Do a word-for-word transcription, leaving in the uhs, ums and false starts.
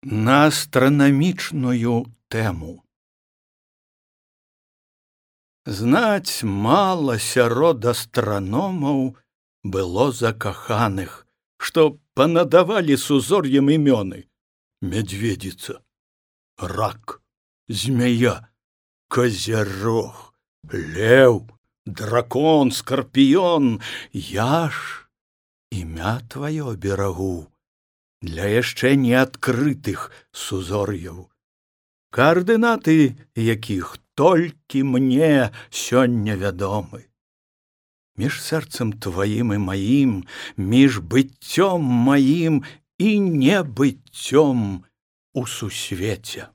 на астранамічную тэму. Знаць мала сярод астраномаў было закаханых, што панадавалі сузор'ем імёны: мядзведзіца, рак, змяя, казярог, леў, дракон, скарпіён. Я ж імя тваё берагу для яшчэ неадкрытых сузор'яў, каардынаты якіх толькі мне сёння вядомы. Між сэрцам тваім і маім, між быццём маім і небыццём у сусвеце.